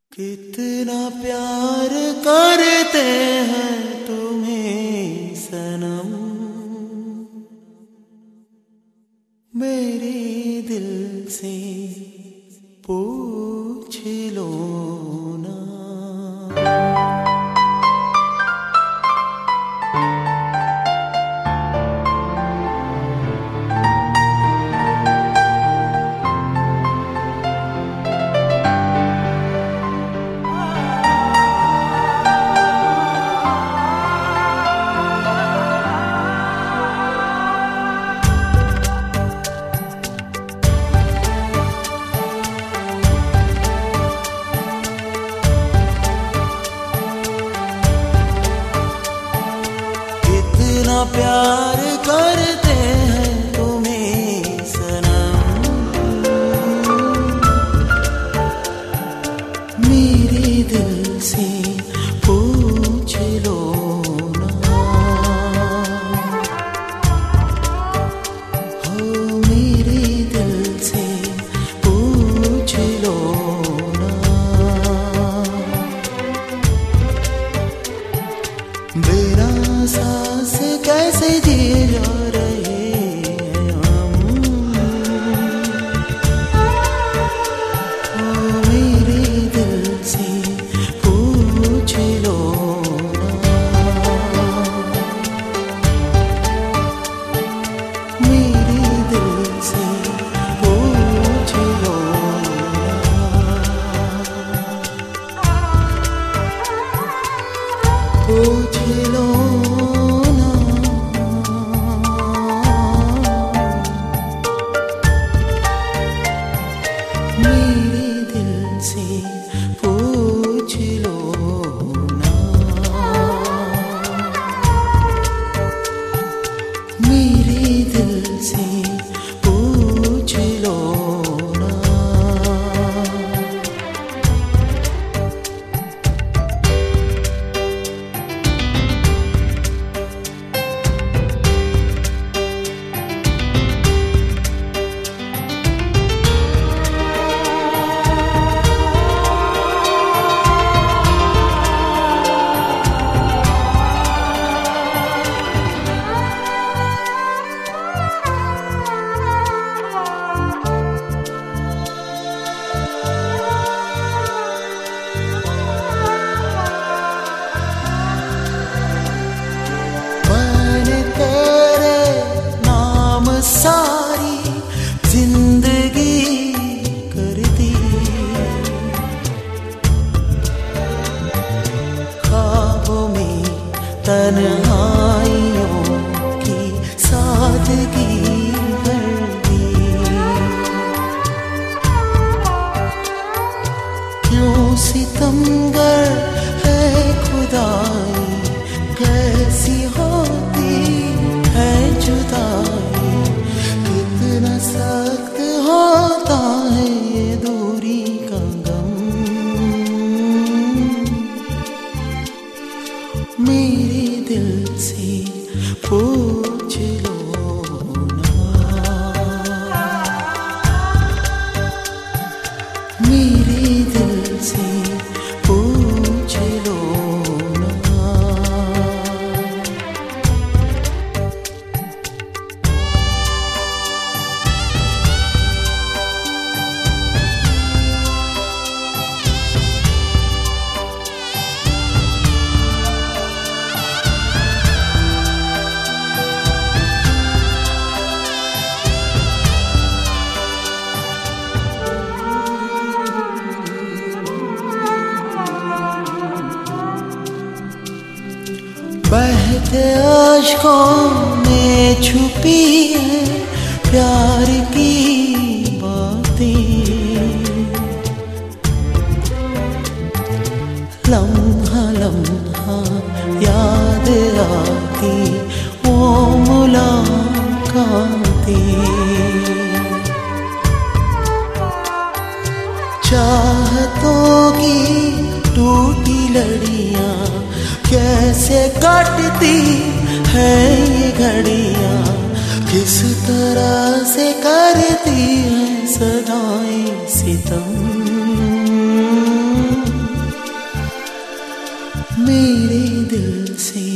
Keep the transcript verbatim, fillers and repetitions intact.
कितना प्यार करते हैं तुम्हें सनम, मेरे दिल से पूछ लो ना। कितना प्यार करते हैं तुम्हें सनम, मेरे दिल से पूछ लो ना। हो मेरे दिल से पूछ लो ना। मेरा सांस कैसे जिए जा रहे हैं हम, ओ मेरे दिल से पूछ लो ना। मेरे दिल से पूछ लो ना। पूछ लो मेरे दिल से पूछ लो ना। मेरे दिल से पूछ लो ना। सारी जिंदगी कर दी, ख्वाबों में तन्हाइयों की सादगी कर दी। क्यों सितमगर है खुदाई, कैसी होती है जुदाई। कितना सख्त होता है ये दूरी का गम, मेरे दिल से पूछ लो ना। मेरे दिल से पूछ लो ना। बहते आशिकों में छुपी है प्यार की बातें, लम्हा लम्हा याद आती वो मुलाकातें। चाहतों की टूटी लड़ियां कैसे काटती है ये घड़ियां, किस तरह से करती है सदाएं सितम। मेरे दिल से।